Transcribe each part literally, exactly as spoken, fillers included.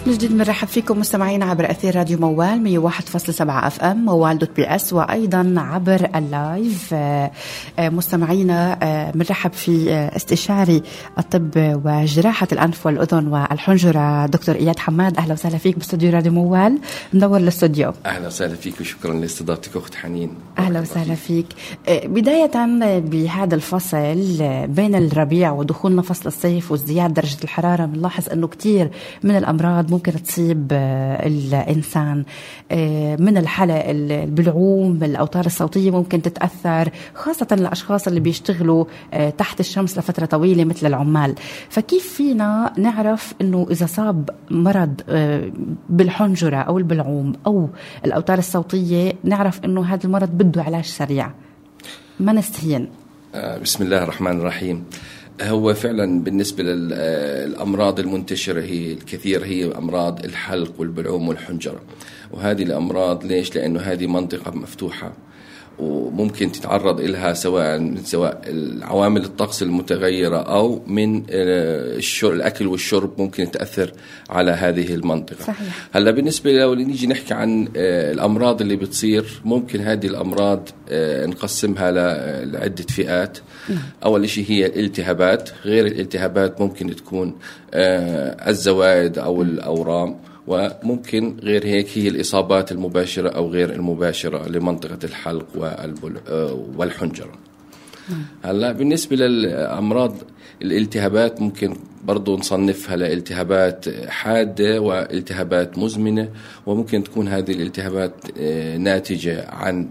من جديد بنرحب فيكم مستمعينا عبر أثير راديو موال مية وواحد فاصلة سبعة اف ام موال دوت بي اس، وأيضا عبر اللايف. مستمعينا بنرحب في استشاري الطب وجراحة الأنف والأذن والحنجرة دكتور إياد حماد. أهلا وسهلا فيك باستوديو راديو موال، منور الاستوديو. أهلا وسهلا فيك وشكرا لاستضافتك أخت حنين. أهلا وسهلا فيك. بداية بهذا الفصل بين الربيع ودخولنا فصل الصيف وازدياد درجة الحرارة بنلاحظ أنه كتير من الأمراض ممكن تصيب الإنسان، من الحلق، البلعوم، الأوتار الصوتية ممكن تتأثر، خاصة الأشخاص اللي بيشتغلوا تحت الشمس لفترة طويلة مثل العمال. فكيف فينا نعرف أنه إذا صاب مرض بالحنجرة أو البلعوم أو الأوتار الصوتية نعرف أنه هذا المرض بده علاج سريع ما نستهين؟ بسم الله الرحمن الرحيم. هو فعلا بالنسبة للأمراض المنتشرة هي الكثير هي أمراض الحلق والبلعوم والحنجرة، وهذه الأمراض ليش؟ لأنه هذه منطقة مفتوحة وممكن تتعرض إلها سواء من سواء العوامل الطقس المتغيرة أو من الأكل والشرب ممكن تأثر على هذه المنطقة. صحيح. هلا بالنسبة لو نيجي نحكي عن الأمراض اللي بتصير، ممكن هذه الأمراض نقسمها لعدة فئات. أول شيء هي الالتهابات. غير الالتهابات ممكن تكون الزوائد أو الأورام، وممكن غير هيك هي الإصابات المباشرة أو غير المباشرة لمنطقة الحلق والحنجرة. هلا بالنسبة للأمراض الالتهابات ممكن برضو نصنفها لالتهابات حادة والتهابات مزمنة، وممكن تكون هذه الالتهابات ناتجة عن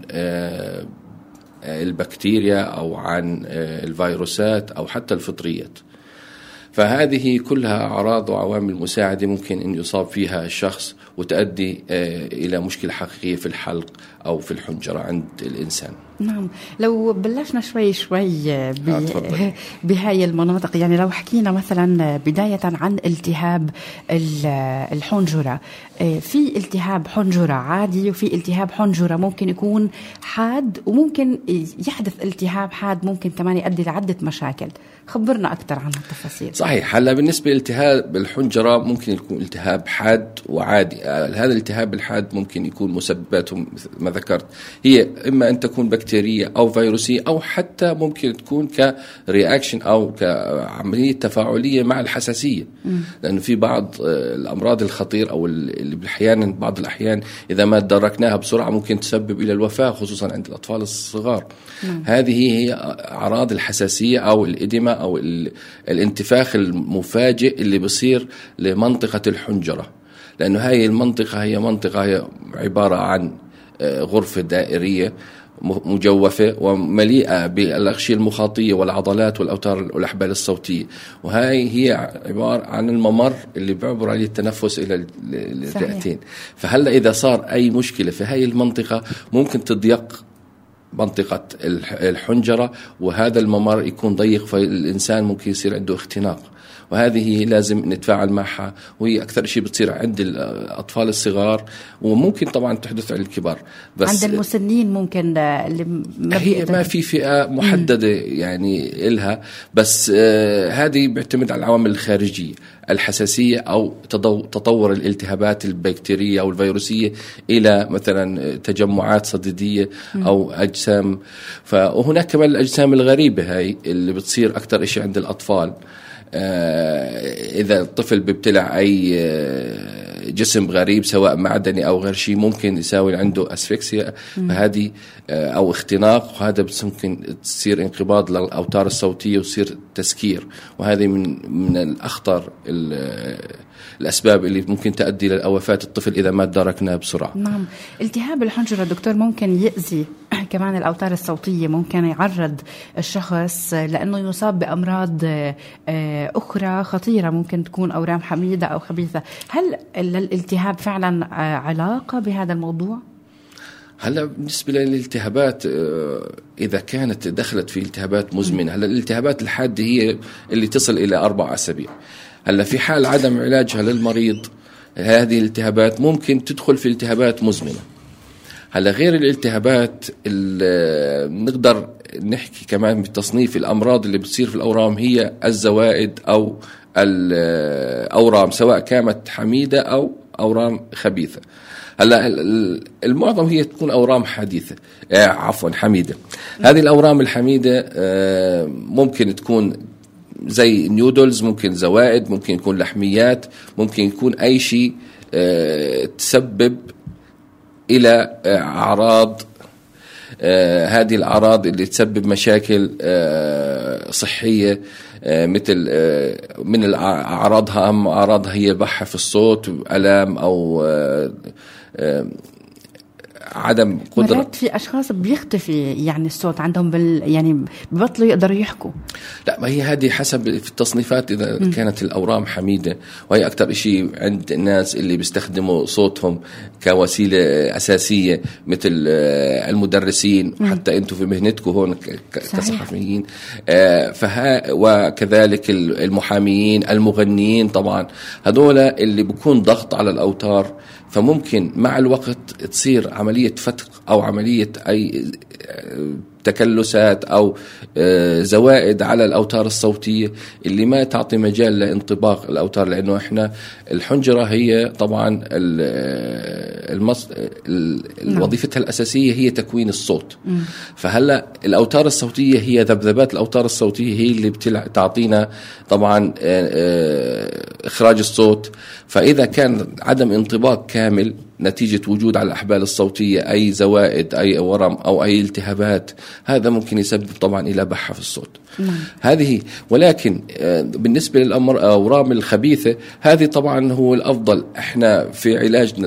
البكتيريا أو عن الفيروسات أو حتى الفطريات. فهذه كلها أعراض وعوامل مساعدة ممكن أن يصاب فيها الشخص وتؤدي إلى مشكلة حقيقية في الحلق أو في الحنجرة عند الإنسان. نعم، لو بلشنا شوي شوي بهاي المناطق، يعني لو حكينا مثلا بداية عن التهاب الحنجرة، في التهاب حنجرة عادي وفي التهاب حنجرة ممكن يكون حاد، وممكن يحدث التهاب حاد ممكن كمان يؤدي لعدة مشاكل. خبرنا أكثر عن التفاصيل. صحيح. هلا بالنسبة لالتهاب الحنجرة ممكن يكون التهاب حاد وعادي. هذا الالتهاب الحاد ممكن يكون مسبباته ما ذكرت هي إما أن تكون بكتيرية أو فيروسية، أو حتى ممكن تكون كرياكشن أو كعملية تفاعلية مع الحساسية. لأنه في بعض الأمراض الخطيرة أو اللي بالأحيان بعض الأحيان إذا ما تدركناها بسرعة ممكن تسبب إلى الوفاة، خصوصا عند الأطفال الصغار. مم. هذه هي أعراض الحساسية أو الإديمة أو الانتفاخ المفاجئ اللي بصير لمنطقة الحنجرة، لأنه هاي المنطقة هي منطقة هي عبارة عن غرفة دائرية مجوفة ومليئة بالأغشية المخاطية والعضلات والأوتار والأحبال الصوتية، وهاي هي عبارة عن الممر اللي بيعبر عليه التنفس إلى الرئتين. فهلأ إذا صار أي مشكلة في هاي المنطقة ممكن تضيق منطقة الحنجرة، وهذا الممر يكون ضيق فالإنسان ممكن يصير عنده اختناق، وهذه لازم نتفاعل معها، وهي أكثر شيء بتصير عند الأطفال الصغار وممكن طبعا تحدث عند الكبار. بس عند المسنين ممكن اللي ما, هي ما في فئة محددة يعني إلها، بس آه هذه بيعتمد على العوامل الخارجية، الحساسية أو تطور الالتهابات البكتيرية أو الفيروسية إلى مثلا تجمعات صديدية أو أجسام. فهناك كمان الأجسام الغريبة هاي اللي بتصير أكثر إشي عند الأطفال. إذا الطفل بيبتلع أي جسم غريب سواء معدني أو غير شيء ممكن يساوي عنده أسفكسيا، فهذه أو اختناق، وهذا ممكن تصير انقباض للأوتار الصوتية وتصير تسكير، وهذه من من الأخطر الأسباب اللي ممكن تؤدي لوفاة الطفل إذا ما تداركناها بسرعة. نعم. التهاب الحنجرة دكتور ممكن يؤذي كمان الأوتار الصوتية، ممكن يعرض الشخص لأنه يصاب بأمراض أخرى خطيرة، ممكن تكون أورام حميدة أو خبيثة. هل الالتهاب فعلا علاقة بهذا الموضوع؟ هلا بالنسبة للالتهابات إذا كانت دخلت في التهابات مزمنة، هلا الالتهابات الحادة هي اللي تصل إلى أربع أسابيع. هلا في حال عدم علاجها للمريض هذه الالتهابات ممكن تدخل في التهابات مزمنة. هلا غير الالتهابات نقدر نحكي كمان بتصنيف الأمراض اللي بتصير في الأورام هي الزوائد أو الأورام سواء كانت حميدة أو أورام خبيثة. هلا المعظم هي تكون أورام حديثة آه عفوا حميدة. هذه الأورام الحميدة آه ممكن تكون زي نيودلز، ممكن زوائد، ممكن يكون لحميات، ممكن يكون أي شيء آه تسبب إلى آه أعراض آه هذه الأعراض اللي تسبب مشاكل آه صحية آه مثل آه من أعراضها أهم أعراضها هي بحة في الصوت، ألام أو آه آه عدم قدرة. مرات في أشخاص بيختفي يعني الصوت عندهم بال يعني ببطلوا يقدروا يحكوا. لا، ما هي هذه حسب في التصنيفات. إذا م. كانت الأورام حميدة، وهي أكتر إشي عند الناس اللي بيستخدموا صوتهم كوسيلة أساسية مثل المدرسين م. حتى أنتم في مهنتكم هون كصحفيين، فها وكذلك المحاميين، المغنيين طبعا، هذول اللي بيكون ضغط على الأوتار، فممكن مع الوقت تصير عملية فتق أو عملية أي تكلسات أو زوائد على الأوتار الصوتية اللي ما تعطي مجال لانطباق الأوتار، لأنه إحنا الحنجرة هي طبعا المص... وظيفتها الأساسية هي تكوين الصوت. م. فهلأ الأوتار الصوتية هي ذبذبات الأوتار الصوتية هي اللي بتلع... تعطينا طبعا إخراج الصوت. فإذا كان عدم انطباق كامل نتيجة وجود على الأحبال الصوتية أي زوائد، أي ورم أو أي التهابات، هذا ممكن يسبب طبعا إلى بحة في الصوت. نعم. هذه ولكن بالنسبة للأورام الخبيثة هذه طبعا هو الأفضل. إحنا في علاجنا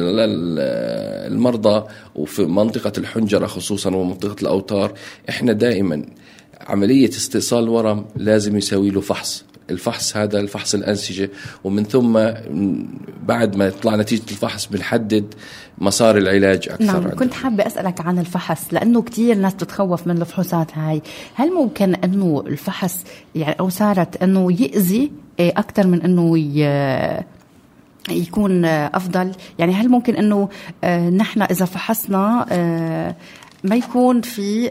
للمرضى وفي منطقة الحنجرة خصوصا ومنطقة الأوتار، إحنا دائما عملية استئصال الورم لازم يسوي له فحص. الفحص هذا الفحص الأنسجة، ومن ثم بعد ما يطلع نتيجة الفحص بنحدد مسار العلاج أكثر. نعم. كنت حابة أسألك عن الفحص لأنه كتير ناس تتخوف من الفحوصات هاي. هل ممكن أنه الفحص يعني أو صارت أنه يأذي أكثر من أنه يكون أفضل؟ يعني هل ممكن أنه نحن إذا فحصنا ما يكون في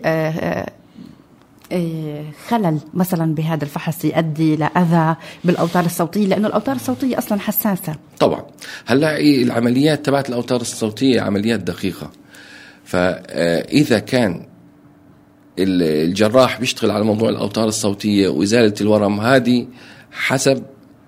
خلل مثلا بهذا الفحص يؤدي لأذى بالأوتار الصوتية، لأنه الأوتار الصوتية أصلا حساسة؟ طبعا. هلا العمليات تبعت الأوتار الصوتية عمليات دقيقة، فإذا كان الجراح بيشتغل على موضوع الأوتار الصوتية وإزالة الورم، هذه حسب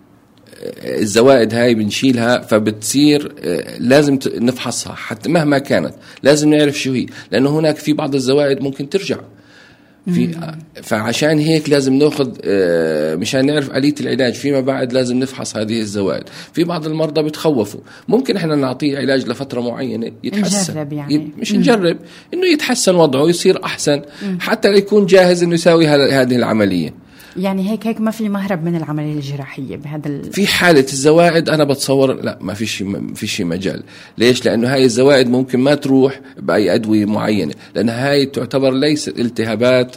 الزوائد هاي بنشيلها، فبتصير لازم نفحصها حتى مهما كانت، لازم نعرف شو هي، لأنه هناك في بعض الزوائد ممكن ترجع في. فعشان هيك لازم ناخذ مشان نعرف آلية العلاج فيما بعد لازم نفحص هذه الزوائد. في بعض المرضى بتخوفوا، ممكن احنا نعطيه علاج لفترة معينة يتحسن، نجرب يعني. مش نجرب انه يتحسن وضعه يصير احسن حتى يكون جاهز انه يساوي هذه العملية. يعني هيك هيك ما في مهرب من العملية الجراحية بهذا ال... في حالة الزوائد أنا بتصور لا، ما فيش ما فيش مجال. ليش؟ لأنه هاي الزوائد ممكن ما تروح بأي أدوية معينة، لأن هاي تعتبر ليس التهابات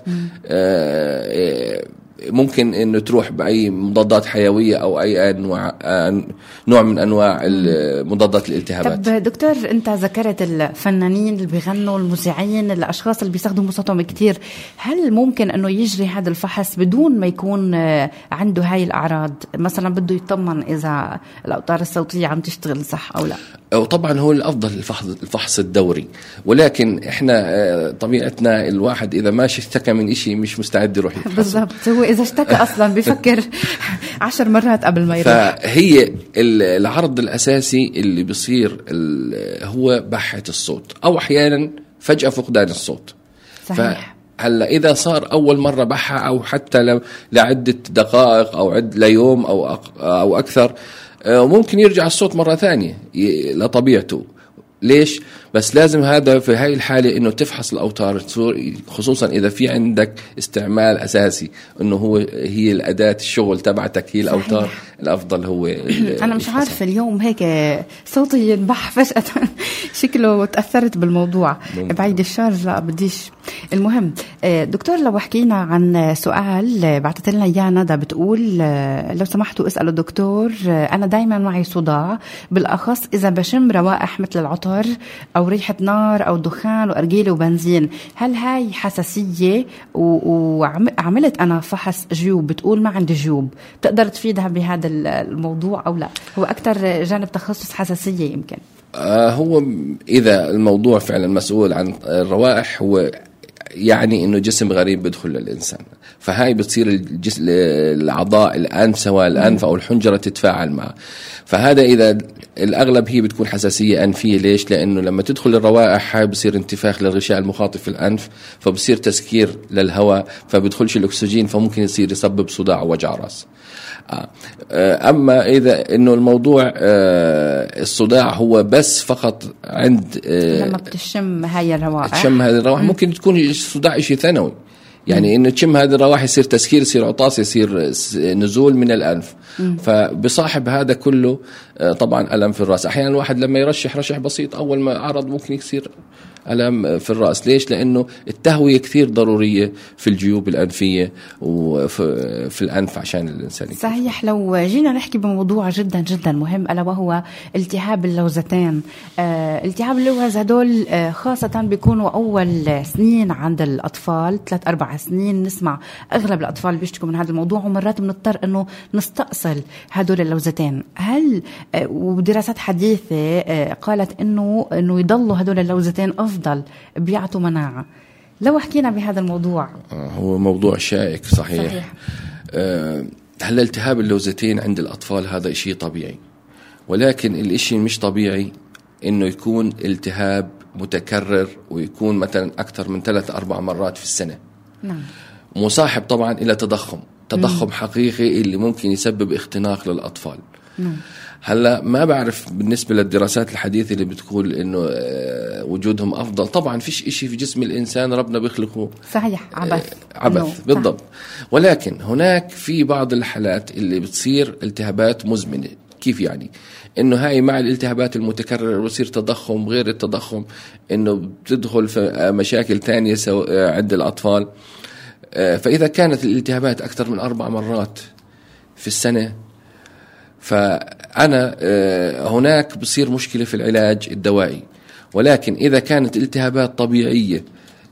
آه ممكن إنه تروح بأي مضادات حيوية أو أي أنواع نوع من أنواع مضادات الالتهابات. طب دكتور، أنت ذكرت الفنانين اللي بيغنوا، المذيعين، الأشخاص اللي بيستخدموا صوتهم كتير، هل ممكن أنه يجري هذا الفحص بدون ما يكون عنده هاي الأعراض؟ مثلا بده يطمن إذا الأوتار الصوتية عم تشتغل صح أو لا. وطبعا هو الأفضل الفحص الفحص الدوري، ولكن إحنا طبيعتنا الواحد إذا ما اشتكى من إشي مش مستعد يروح يفحص. بالضبط، هو إذا اشتكى أصلا بيفكر عشر مرات قبل ما يروح. فهي العرض الأساسي اللي بيصير هو بحة الصوت، أو أحيانا فجأة فقدان الصوت. صحيح. هلا إذا صار أول مرة بحة أو حتى لعدة دقائق أو عد ليوم أو أو أكثر، ممكن يرجع الصوت مرة ثانية لطبيعته. ليش؟ بس لازم هذا في هاي الحالة إنه تفحص الأوتار، خصوصا إذا في عندك استعمال أساسي إنه هو هي الأداة الشغل تبعتك هي الأوتار. صحيح. الأفضل هو أنا مش عارفة اليوم هيك صوتي ينبح فجأة شكله تأثرت بالموضوع. بعيد الشر لا بديش. المهم دكتور، لو حكينا عن سؤال بعتت لنا إياه ندى، بتقول لو سمحتوا اسألوا دكتور، أنا دايما معي صداع بالأخص إذا بشم روائح مثل العطر مطر أو ريحة نار أو دخان وأرجيلة وبنزين، هل هاي حساسية؟ وعملت أنا فحص جيوب بتقول ما عندي جيوب، تقدر تفيدها بهذا الموضوع أو لا؟ هو أكتر جانب تخصص حساسية يمكن. آه هو إذا الموضوع فعلا مسؤول عن الروائح، هو يعني إنه جسم غريب بدخل للإنسان، فهاي بتصير الجسم الأعضاء الأنف سواء الأنف أو الحنجرة تتفاعل معه. فهذا إذا الأغلب هي بتكون حساسية أنفية. ليش؟ لأنه لما تدخل الروائح هاي بصير انتفاخ للغشاء المخاطي في الأنف، فبصير تسكير للهواء، فبدخلش الأكسجين، فممكن يصير يسبب صداع ووجع رأس. أما إذا إنه الموضوع الصداع هو بس فقط عند لما بتشم هاي الروائح، تشم هذه الروائح ممكن تكون الصداع شيء ثانوي، يعني إنه تشم هذه الروائح يصير تسكير، يصير عطاس، يصير نزول من الأنف. مم. فبصاحب هذا كله طبعا ألم في الرأس. أحيانا الواحد لما يرشح رشح بسيط أول ما عرض ممكن يصير ألم في الرأس. ليش؟ لأنه التهوية كثير ضرورية في الجيوب الأنفية وفي في الأنف عشان الإنسان يكون. صحيح. لو جينا نحكي بموضوع جدا جدا مهم ألا وهو التهاب اللوزتين. آه التهاب اللوز هدول آه خاصة بيكونوا أول سنين عند الأطفال، ثلاث أربع سنين نسمع أغلب الأطفال بيشتكوا من هذا الموضوع، ومرات بنضطر إنه نستأصل هدول اللوزتين. هل آه ودراسات حديثة آه قالت إنه إنه يضلوا هدول اللوزتين أفضل بيعطوا مناعة؟ لو حكينا بهذا الموضوع. هو موضوع شائك صحيح, صحيح. أه هلا التهاب اللوزتين عند الأطفال هذا إشي طبيعي، ولكن الإشي مش طبيعي إنه يكون التهاب متكرر ويكون مثلا أكثر من ثلاث أربع مرات في السنة. نعم. مصاحب طبعا إلى تضخم تضخم مم. حقيقي اللي ممكن يسبب اختناق للأطفال. نعم. هلا ما بعرف بالنسبة للدراسات الحديثة اللي بتقول إنه وجودهم أفضل. طبعا فيش إشي في جسم الإنسان ربنا بيخلقه صحيح عبث عبث بالضبط. ولكن هناك في بعض الحالات اللي بتصير التهابات مزمنة. كيف يعني؟ إنه هاي مع الالتهابات المتكررة بصير تضخم، غير التضخم إنه بتدخل في مشاكل تانية عند الأطفال. فإذا كانت الالتهابات أكثر من أربع مرات في السنة، فأنا هناك بصير مشكلة في العلاج الدوائي. ولكن إذا كانت التهابات طبيعية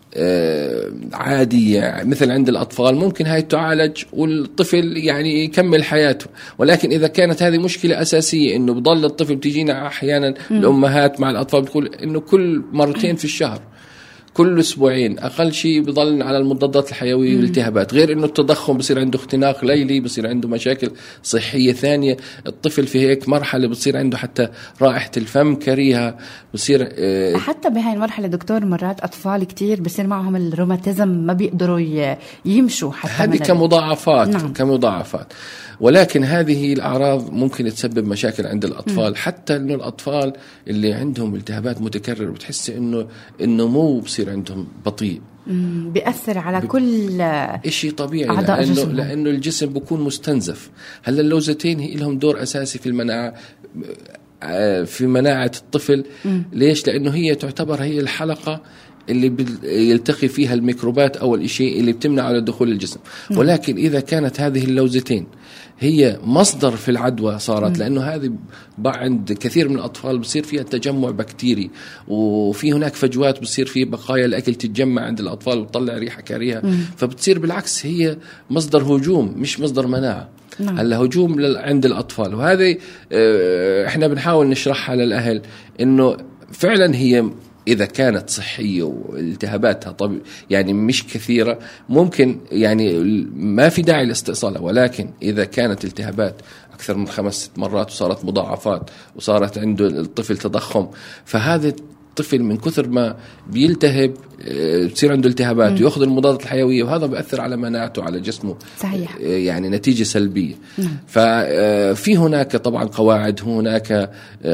عادية مثل عند الأطفال ممكن هاي تعالج والطفل يعني يكمل حياته. ولكن إذا كانت هذه مشكلة أساسية إنه بضل الطفل، بتجينا أحيانا الأمهات مع الأطفال بتقول إنه كل مرتين في الشهر، كل أسبوعين أقل شيء بضل على المضادات الحيوية والالتهابات، غير إنه التضخم بصير عنده اختناق ليلي، بصير عنده مشاكل صحية ثانية. الطفل في هيك مرحلة بصير عنده حتى رائحة الفم كريهة، بصير اه حتى بهاي المرحلة دكتور مرات أطفال كتير بصير معهم الروماتيزم ما بيقدروا يمشوا حتى. هذه كمضاعفات. نعم. كمضاعفات. ولكن هذه الأعراض ممكن تسبب مشاكل عند الأطفال. م. حتى إنه الأطفال اللي عندهم التهابات متكررة بتحس إنه النمو بصير عندهم بطيء، بيأثر على ب... كل إشي طبيعي، لأنه, لأنه الجسم بيكون مستنزف. هلا اللوزتين هي لهم دور أساسي في المناعة، في مناعة الطفل. م. ليش؟ لأنه هي تعتبر هي الحلقة اللي يلتقي فيها الميكروبات أول شيء اللي بتمنع على دخول الجسم. م. ولكن إذا كانت هذه اللوزتين هي مصدر في العدوى صارت، م. لأنه هذه عند كثير من الأطفال بصير فيها تجمع بكتيري، وفي هناك فجوات بصير فيه بقايا الأكل تتجمع عند الأطفال وتطلع ريحة كريهة، فبتصير بالعكس هي مصدر هجوم مش مصدر مناعة. نعم. هلا هجوم عند الأطفال، وهذه احنا بنحاول نشرحها للأهل إنه فعلا هي إذا كانت صحية والتهاباتها طب يعني مش كثيرة ممكن يعني ما في داعي لاستئصالها. ولكن إذا كانت التهابات أكثر من خمس ست مرات وصارت مضاعفات وصارت عنده الطفل تضخم، فهذا الطفل من كثر ما بيلتهب بتصير عنده التهابات ويأخذ المضادات الحيوية، وهذا بيأثر على مناعته على جسمه. صحيح. يعني نتيجة سلبية. نعم. ففي هناك طبعا قواعد، هناك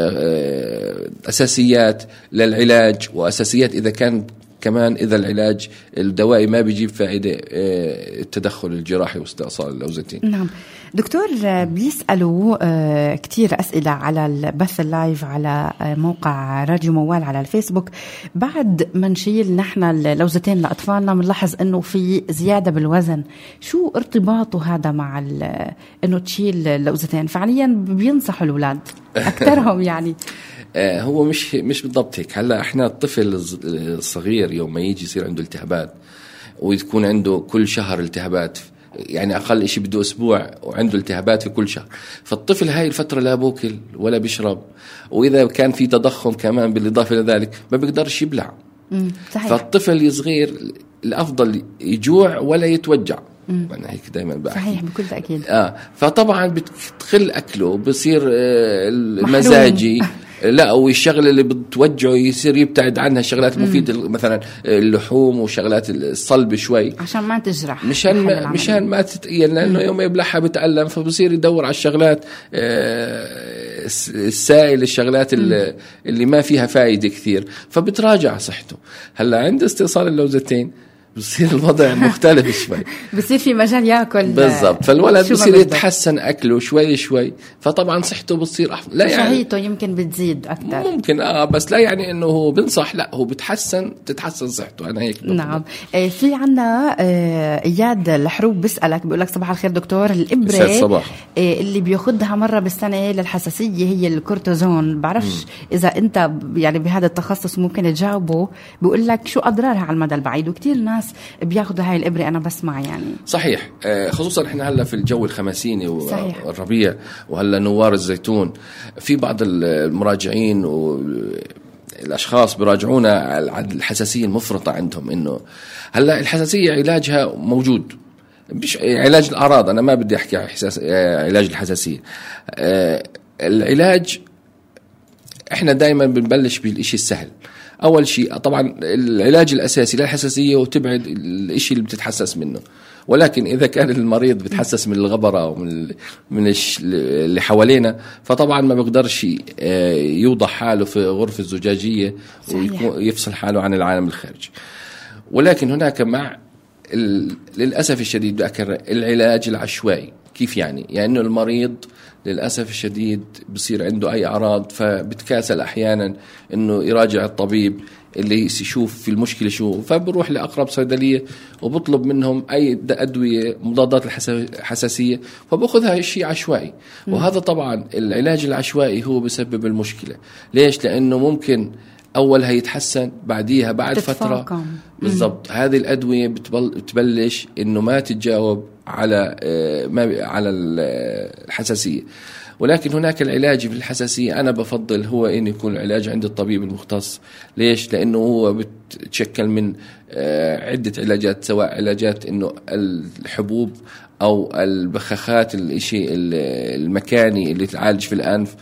أساسيات للعلاج، وأساسيات إذا كان كمان إذا العلاج الدوائي ما بيجيب فائدة التدخل الجراحي واستئصال اللوزتين. نعم دكتور، بيسألوا كتير أسئلة على البث اللايف على موقع راديو موال على الفيسبوك. بعد ما نشيل نحن اللوزتين لأطفالنا بنلاحظ أنه في زيادة بالوزن، شو ارتباطه هذا مع أنه تشيل اللوزتين؟ فعليا بينصحوا الأولاد أكثرهم يعني آه هو مش مش بالضبط هيك. هلا احنا الطفل الصغير يوم ما يجي يصير عنده التهابات ويكون عنده كل شهر التهابات، يعني أقل شيء بده أسبوع وعنده التهابات في كل شهر، فالطفل هاي الفترة لا بوكل ولا بيشرب، وإذا كان في تضخم كمان بالإضافة لذلك ما بيقدرش يبلع. صحيح. فالطفل الصغير الأفضل يجوع ولا يتوجع. أنا هيك دائما بحكي. صحيح بكل تأكيد. آه فطبعا بتقل أكله، بصير آه المزاجي لا، والشغله اللي بتوجعه يصير يبتعد عنها الشغلات المفيده مثلا اللحوم وشغلات الصلب شوي عشان ما تجرح، مشان ما مشان ما تتقيل، لانه يوم يبلعها بتألم، فبصير يدور على الشغلات السائل، الشغلات اللي, اللي ما فيها فائده كثير، فبتراجع صحته. هلا عند استئصال اللوزتين بصير الوضع مختلف شوي، بصير في مجال ياكل بالضبط، فالولد بصير يتحسن أكله شوي شوي، فطبعا صحته بتصير أحسن. لا يعني شهيته يمكن بتزيد أكثر ممكن آه بس لا يعني إنه هو بنصح، لا هو بتحسن تتحسن صحته. أنا هيك بفضل. نعم. آه في عنا آه إياد الحروب بيسألك بيقول لك صباح الخير دكتور، الإبرة آه اللي بياخدها مرة بالسنة للحساسية هي الكورتيزون، بعرفش إذا أنت يعني بهذا التخصص ممكن تجاوبه، بيقول لك شو أضرارها على المدى البعيد، وكتير ناس بياخدوا هاي الإبرة أنا بسمع يعني. صحيح، خصوصا إحنا هلا في الجو الخماسيني والربيع وهلا نوار الزيتون، في بعض المراجعين والأشخاص بيراجعونا على الحساسية المفرطة عندهم. إنه هلا الحساسية علاجها موجود، مش علاج الأعراض، أنا ما بدي أحكي علاج الحساسية. العلاج إحنا دائما بنبلش بالإشي السهل. أول شيء طبعا العلاج الأساسي للحساسية وتبعد الإشي اللي بتتحسس منه، ولكن إذا كان المريض بتحسس من الغبرة أو من من اللي حوالينا، فطبعا ما بيقدرش يوضع حاله في غرفة زجاجية ويفصل حاله عن العالم الخارجي. ولكن هناك مع للأسف الشديد أكرر العلاج العشوائي. كيف يعني؟ يعني إنه المريض للأسف الشديد بصير عنده أي أعراض، فبتكاسل أحيانا إنه يراجع الطبيب اللي يشوف في المشكلة شو، فبروح لأقرب صيدلية وبطلب منهم أي أدوية مضادات الحساسية، فبأخذها شيء عشوائي. وهذا طبعا العلاج العشوائي هو بسبب المشكلة. ليش؟ لأنه ممكن أولها يتحسن، بعديها بعد فترة بالضبط هذه الأدوية بتبلش إنه ما تتجاوب على ما على الحساسية. ولكن هناك العلاج في الحساسية أنا بفضل هو إنه يكون العلاج عند الطبيب المختص. ليش؟ لأنه هو بتشكل من عدة علاجات، سواء علاجات إنه الحبوب أو البخاخات، الشيء المكاني اللي تعالج في الأنف.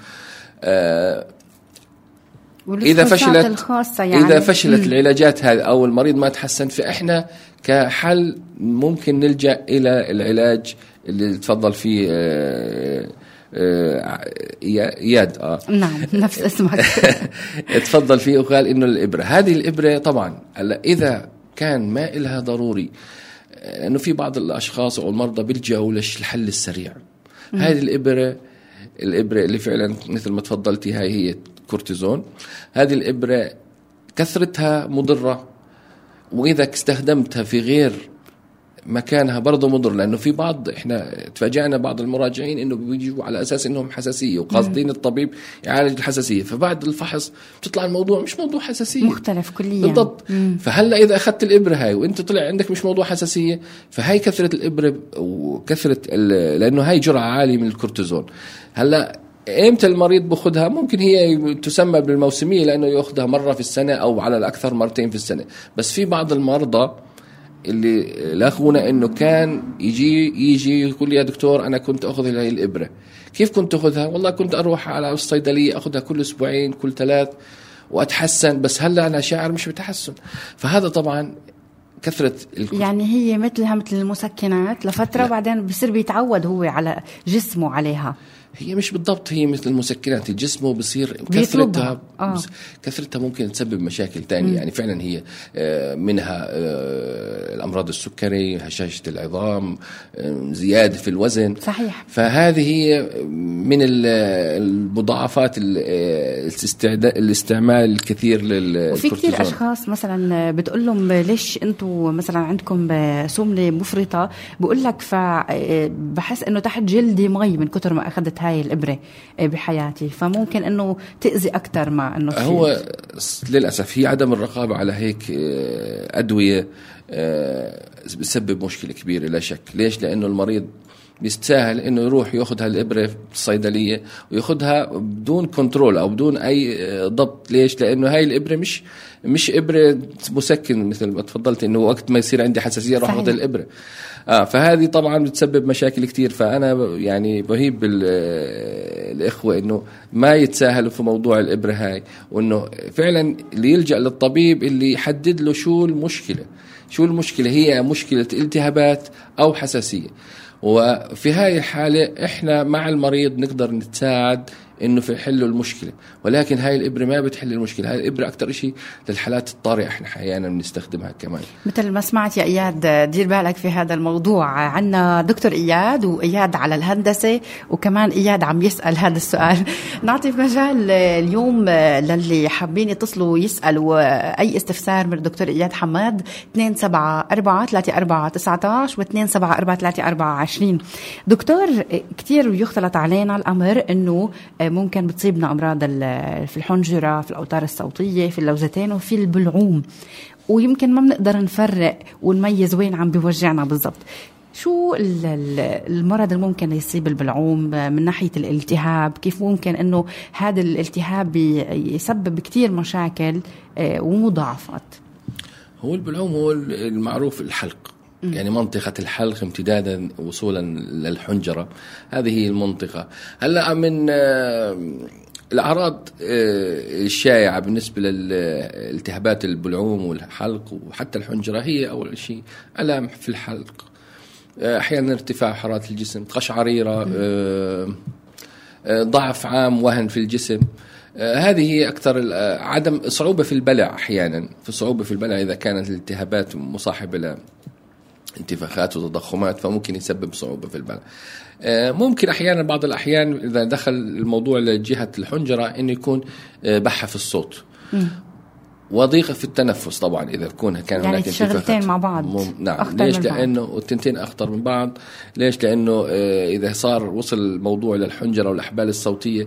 إذا فشلت يعني. إذا فشلت م. العلاجات هذه أو المريض ما تحسن، فإحنا كحل ممكن نلجأ إلى العلاج اللي تفضل فيه آآ آآ إياد. آه. نعم نفس اسمك. تفضل فيه وقال إنه الإبرة، هذه الإبرة طبعا إذا كان ما إلها ضروري، إنه في بعض الأشخاص أو المرضى بيلجأوا للحل السريع. م. هذه الإبرة الإبرة اللي فعلا مثل ما تفضلتي هاي هي كورتيزون. هذه الإبرة كثرتها مضرة، وإذا استخدمتها في غير مكانها برضه مضر، لأنه في بعض إحنا تفاجأنا بعض المراجعين إنه بيجوا على أساس إنهم حساسية وقاصدين الطبيب يعالج الحساسية، فبعد الفحص بتطلع الموضوع مش موضوع حساسية، مختلف كليا بالضبط. فهلا إذا أخذت الإبرة هاي وإنت طلع عندك مش موضوع حساسية، فهاي كثرة الإبرة وكثرة لأنه هاي جرعة عالية من الكورتيزون. هلا إمتى المريض بأخذها؟ ممكن هي تسمى بالموسمية لأنه يأخذها مرة في السنة أو على الأكثر مرتين في السنة. بس في بعض المرضى اللي لاقونا إنه كان يجي يجي يقول يا دكتور أنا كنت أخذ هاي الإبرة. كيف كنت أخذها؟ والله كنت أروح على الصيدلية أخذها كل أسبوعين كل ثلاث وأتحسن، بس هلا أنا شاعر مش بتحسن. فهذا طبعا كثرة الكتب. يعني هي مثلها مثل المسكنات لفترة لا. وبعدين بصير بيتعود هو على جسمه عليها. هي مش بالضبط هي مثل المسكنات، جسمه بصير كثرتها آه. كثرتها ممكن تسبب مشاكل تانية. م. يعني فعلا هي منها الأمراض السكري، هشاشة العظام، زيادة في الوزن. صحيح. فهذه هي من المضاعفات الاستعمال الكثير للكورتيزون. وفي كثير أشخاص مثلا بتقول لهم ليش أنتوا مثلا عندكم سمنة مفرطة، بقول لك فبحس إنه تحت جلدي مي من كتر ما أخذت هاي الإبرة بحياتي، فممكن إنه تأذي أكتر مع إنه هو للأسف هي عدم الرقابة على هيك أدوية بسبب مشكلة كبيرة لا شك. ليش؟ لأنه المريض بيستاهل إنه يروح يأخذ هالإبرة في الصيدلية ويأخذها بدون كنترول أو بدون أي ضبط. ليش؟ لأنه هاي الإبرة مش مش إبرة مسكن مثل ما تفضلت، إنه وقت ما يصير عندي حساسية راح أخذ الإبرة. آه فهذه طبعا بتسبب مشاكل كتير. فأنا يعني بهيب الإخوة إنه ما يتساهلوا في موضوع الإبرة هاي، وإنه فعلا اللي يلجأ للطبيب اللي يحدد له شو المشكلة. شو المشكلة؟ هي مشكلة التهابات أو حساسية. وفي هاي الحالة إحنا مع المريض نقدر نتساعد إنه في حل المشكلة، ولكن هاي الإبرة ما بتحل المشكلة. هاي الإبرة أكتر إشي للحالات الطارئة إحنا أحيانا بنستخدمها كمان. مثل ما سمعت يا إياد، دير بالك في هذا الموضوع. عنا دكتور إياد وإياد على الهندسة، وكمان إياد عم يسأل هذا السؤال. نعطي مجال اليوم للي حابين يتصلوا يسألوا أي استفسار من الدكتور إياد حماد. اثنين سبعة أربعة ثلاثة أربعة تسعة عشر واثنين سبعة أربعة ثلاثة أربعة عشرين. دكتور، كتير يختلط علينا الأمر إنه ممكن بتصيبنا أمراض في الحنجرة، في الأوتار الصوتية، في اللوزتين، وفي البلعوم، ويمكن ما بنقدر نفرق ونميز وين عم بيوجعنا بالضبط. شو المرض الممكن يصيب البلعوم من ناحية الالتهاب؟ كيف ممكن أنه هذا الالتهاب يسبب كتير مشاكل ومضاعفات؟ هو البلعوم هو المعروف الحلق، يعني منطقة الحلق امتدادا وصولا للحنجرة، هذه هي المنطقة. هلأ من الأعراض الشائعة بالنسبة لالتهابات البلعوم والحلق وحتى الحنجرة هي أول شيء ألم في الحلق، أحيانا ارتفاع حرارة الجسم، قشعريرة، ضعف عام، وهن في الجسم. هذه هي أكثر. عدم صعوبة في البلع، أحيانا في صعوبة في البلع إذا كانت الالتهابات مصاحبة ل انتفاخات وتضخمات فممكن يسبب صعوبة في البلع. ممكن أحيانا بعض الأحيان إذا دخل الموضوع لجهة الحنجرة إنه يكون بحة في الصوت وضيقة في التنفس. طبعا إذا كون كان يعني هناك انتفاخات مع بعض مم... نعم. ليش؟ لأنه التنتين أخطر من بعض. ليش؟ لأنه إذا صار وصل الموضوع للحنجرة والأحبال الصوتية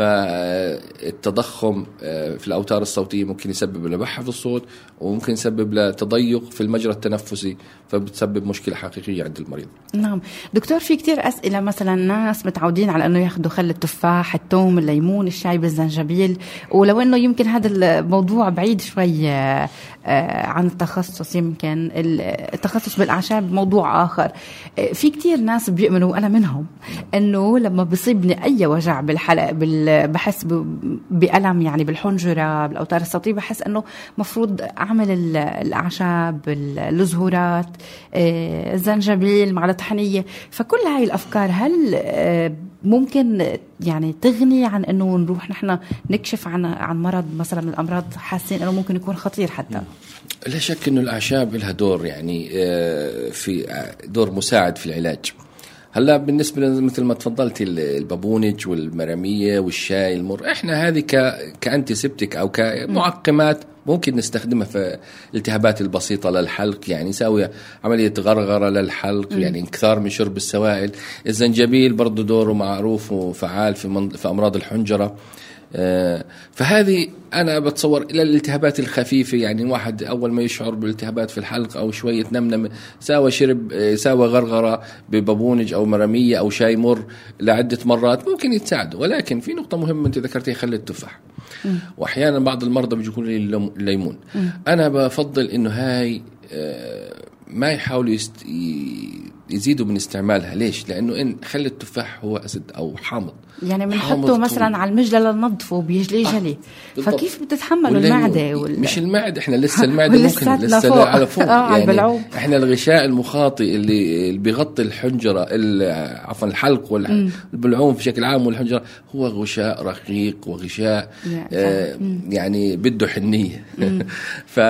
فالتضخم في الأوتار الصوتية ممكن يسبب لبحة في الصوت، وممكن يسبب لتضيق في المجرى التنفسي، فبتسبب مشكلة حقيقية عند المريض. نعم دكتور، في كتير أسئلة. مثلا ناس متعودين على أنه ياخدوا خل التفاح، الثوم، الليمون، الشاي بالزنجبيل، ولو أنه يمكن هذا الموضوع بعيد شوي عن التخصص، يمكن التخصص بالأعشاب موضوع آخر. في كتير ناس بيؤمنوا، أنا منهم، أنه لما بيصيبني أي وجع بالحلق بحس بألم يعني بالحنجرة بالأوتار الصوتية، بحس أنه مفروض أعمل الأعشاب، الزهورات، الزنجبيل مع الطحينية. فكل هاي الأفكار هل ممكن يعني تغني عن أنه نروح نحن نكشف عن عن مرض مثلا من الأمراض حاسين أنه ممكن يكون خطير حتى؟ لا شك أنه الأعشاب لها دور، يعني في دور مساعد في العلاج. هلا بالنسبة مثل ما تفضلتي البابونج والمرامية والشاي المر، احنا هذه كأنتي سبتك أو كمعقمات ممكن نستخدمها في الالتهابات البسيطة للحلق، يعني نسوي عملية غرغرة للحلق، م. يعني انكثار من شرب السوائل. الزنجبيل برضو دوره معروف وفعال في, من... في أمراض الحنجرة. آه فهذه أنا بتصور إلى الالتهابات الخفيفة، يعني الواحد أول ما يشعر بالالتهابات في الحلق أو شوية نمنم ساوى شرب ساوى غرغرة ببابونج أو مرامية أو شاي مر لعدة مرات ممكن يتساعد. ولكن في نقطة مهمة أنت ذكرتيها، خل التفاح. م. وأحيانا بعض المرضى بيقولوا لي الليمون. م. أنا بفضل إنه هاي آه ما يحاولوا يست... يزيدوا من استعمالها. ليش؟ لأنه إن خل التفاح هو أسد أو حامض، يعني بنحطه مثلا على المجلة لننظفه بيجلي جلي، آه فكيف بتتحمل المعدة وال... مش المعدة، إحنا لسه المعدة ممكن لسه فوق. على فوق آه يعني إحنا الغشاء المخاطي اللي, اللي بيغطي الحنجرة عفوا الحلق والبلعوم بشكل عام والحنجرة هو غشاء رقيق وغشاء آه يعني بده حنية ف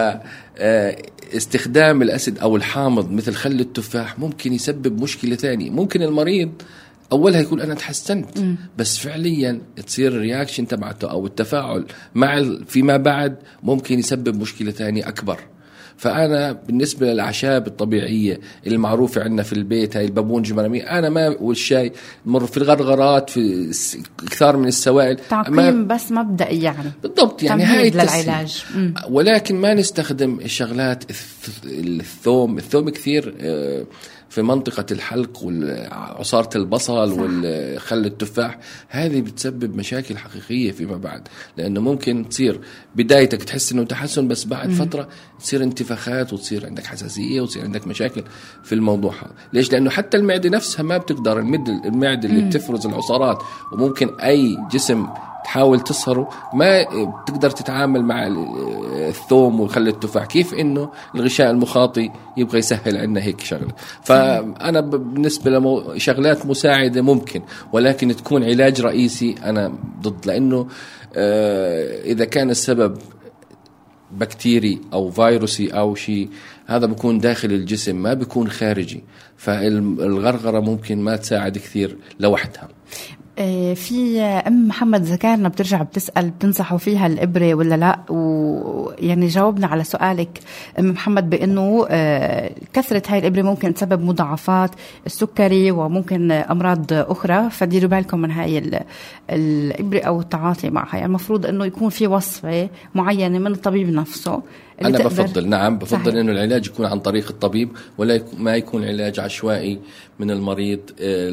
استخدام الأسد أو الحامض مثل خل التفاح ممكن يسبب مشكلة ثانية. ممكن المريض أولها يقول أنا تحسنت، م. بس فعليا تصير الرياكشن تبعته أو التفاعل مع فيما بعد ممكن يسبب مشكلة ثانية أكبر. فأنا بالنسبة للأعشاب الطبيعية المعروفة عندنا في البيت، هاي البابون جمرمي، أنا ما والشاي مر في الغرغرات في كثار من السوائل تعقيم ما بس مبدئي يعني بالضبط يعني هاي للعلاج، ولكن ما نستخدم الشغلات الثوم الثوم كثير في منطقة الحلق وعصارة البصل والخل التفاح، هذه بتسبب مشاكل حقيقية فيما بعد، لأنه ممكن تصير بدايتك تحس إنه تحسن بس بعد مم. فترة تصير انتفاخات وتصير عندك حساسية وتصير عندك مشاكل في الموضوع هذا. ليش؟ لأنه حتى المعدة نفسها ما بتقدر، المعدة اللي مم. بتفرز العصارات وممكن أي جسم تحاول تصهره ما بتقدر تتعامل مع الثوم وخل التفاح، كيف انه الغشاء المخاطي يبغى يسهل عنا هيك شغله. فانا بالنسبه لشغلات مساعده ممكن، ولكن تكون علاج رئيسي انا ضد، لانه اذا كان السبب بكتيري او فيروسي او شيء، هذا بيكون داخل الجسم ما بيكون خارجي، فالغرغره ممكن ما تساعد كثير لوحدها. في أم محمد ذكرنا بترجع بتسأل بتنصحوا فيها الإبرة ولا لا، ويعني جاوبنا على سؤالك أم محمد بأنه كثرة هاي الإبرة ممكن تسبب مضاعفات السكري وممكن أمراض أخرى، فديروا بالكم من هاي الإبرة أو التعاطي معها. يعني المفروض أنه يكون في وصفة معينة من الطبيب نفسه. أنا بفضل نعم بفضل صحيح. إنه العلاج يكون عن طريق الطبيب ولا ما يكون علاج عشوائي من المريض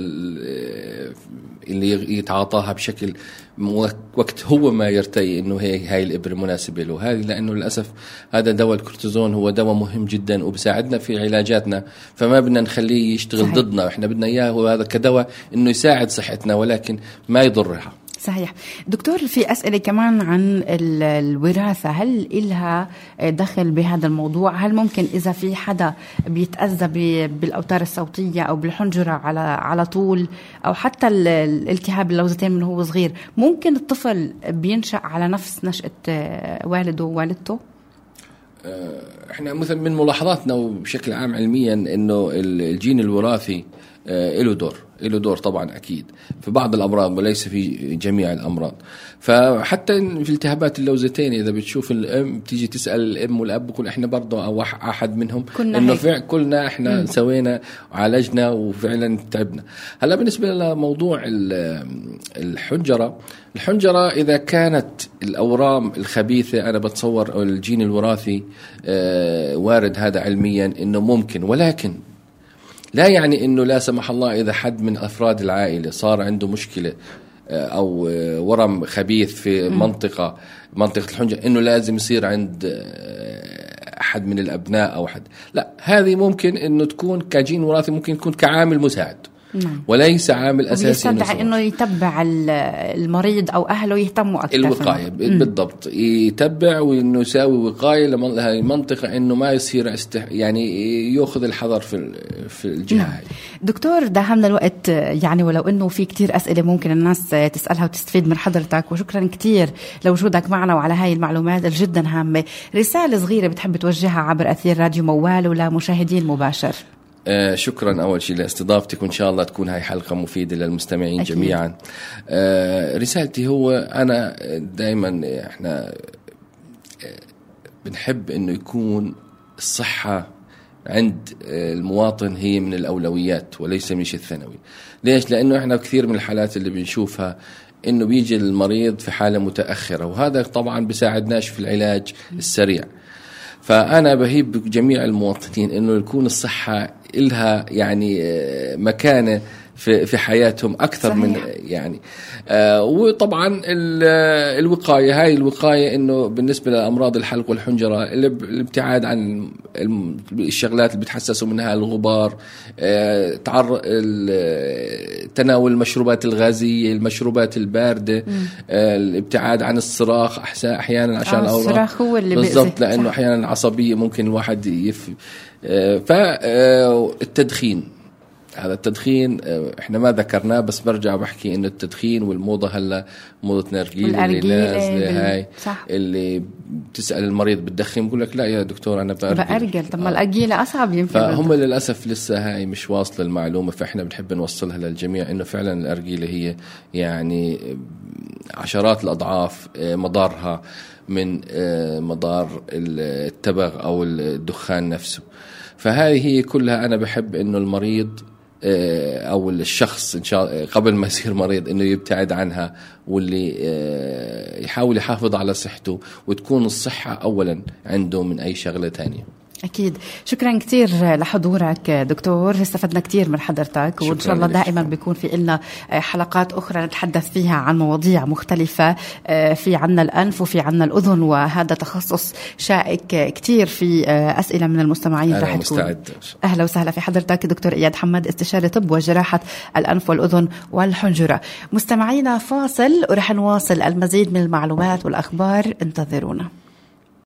اللي يتعاطاها بشكل وقت هو ما يرتئي إنه هي هاي الإبرة مناسبة له. هذه لأنه للأسف هذا دواء الكورتيزون هو دواء مهم جدا وبساعدنا في علاجاتنا، فما بدنا نخليه يشتغل صحيح. ضدنا، إحنا بدنا إياه هو هذا كدواء إنه يساعد صحتنا ولكن ما يضرها. صحيح. دكتور في أسئلة كمان عن الوراثة، هل إلها دخل بهذا الموضوع؟ هل ممكن إذا في حدا بيتأذى بالأوتار الصوتية أو بالحنجرة على على طول أو حتى الالتهاب اللوزتين من هو صغير، ممكن الطفل بينشأ على نفس نشأة والده ووالدته؟ احنا مثلا من ملاحظاتنا وبشكل عام علميا انه الجين الوراثي له دور له دور طبعا أكيد في بعض الأمراض وليس في جميع الأمراض. فحتى في التهابات اللوزتين إذا بتشوف الأم بتيجي تسأل الأم والأب بيقول إحنا برضو أو أحد منهم إنه فعلا كلنا إحنا م. سوينا وعالجنا وفعلا تعبنا. هلا بالنسبة لموضوع الحنجرة الحنجرة إذا كانت الأورام الخبيثة أنا بتصور الجين الوراثي وارد هذا علميا إنه ممكن، ولكن لا يعني إنه لا سمح الله إذا حد من أفراد العائلة صار عنده مشكلة أو ورم خبيث في منطقة منطقة الحنجرة إنه لازم يصير عند أحد من الأبناء أو أحد، لا، هذه ممكن إنه تكون كجين وراثي، ممكن يكون كعامل مساعد نعم. وليس عامل أساسي. ويستدعي إنه يتبع المريض أو أهله يهتموا أكثر. الوقاية بالضبط، يتبع وإنه يساوي وقاية لهذه المنطقة إنه ما يصير استح... يعني يأخذ الحذر في في الجهة نعم. دكتور داهمنا الوقت يعني، ولو إنه في كتير أسئلة ممكن الناس تسألها وتستفيد من حضرتك، وشكرا كتير لوجودك معنا وعلى هاي المعلومات الجدا هامة. رسالة صغيرة بتحب توجهها عبر أثير راديو موال ولمشاهدين مباشر؟ آه شكرا أول شيء لاستضافتك، وإن شاء الله تكون هاي حلقة مفيدة للمستمعين أكيد. جميعا. آه رسالتي هو أنا دائما إحنا بنحب إنه يكون الصحة عند المواطن هي من الأولويات وليس من شيء الثانوي. ليش؟ لأنه إحنا كثير من الحالات اللي بنشوفها إنه بيجي المريض في حالة متأخرة، وهذا طبعا بيساعدناش في العلاج السريع. فأنا بهيب جميع المواطنين إنه يكون الصحة إلها يعني مكانة في في حياتهم أكثر صحيح. من يعني آه وطبعا الوقاية، هاي الوقاية إنه بالنسبة لأمراض الحلق والحنجرة الابتعاد عن الشغلات اللي بتحسسوا منها الغبار، آه تعر تناول المشروبات الغازية، المشروبات الباردة، آه الابتعاد عن الصراخ أحيانا عشان آه الصراخ هو اللي بالضبط، لأنه أحيانا عصبية ممكن الواحد يف آه فالتدخين هذا التدخين احنا ما ذكرناه، بس برجع بحكي انه التدخين والموضة هلا موضة نرجيل اللي نازلة هاي صح. اللي بتسأل المريض بتدخن بقول لك لا يا دكتور انا بأرجل, بأرجل. طب ما الأرجيلة أصعب ينفع. فهم للأسف لسه هاي مش واصلة المعلومة، فاحنا بنحب نوصلها للجميع انه فعلا الأرجيلة هي يعني عشرات الأضعاف مضارها من مضار التبغ أو الدخان نفسه. فهذه هي كلها أنا بحب إنه المريض أو الشخص إن شاء قبل ما يصير مريض إنه يبتعد عنها، واللي يحاول يحافظ على صحته، وتكون الصحة أولا عنده من أي شغلة تانية. أكيد. شكرا كتير لحضورك دكتور، استفدنا كتير من حضرتك، وإن شاء الله دائما بيكون في إلنا حلقات أخرى نتحدث فيها عن مواضيع مختلفة. في عنا الأنف وفي عنا الأذن، وهذا تخصص شائك كتير في أسئلة من المستمعين. أنا مستعد. أهلا وسهلا في حضرتك دكتور إياد حمد، استشاري طب وجراحة الأنف والأذن والحنجرة. مستمعينا فاصل ورح نواصل المزيد من المعلومات والأخبار، انتظرونا.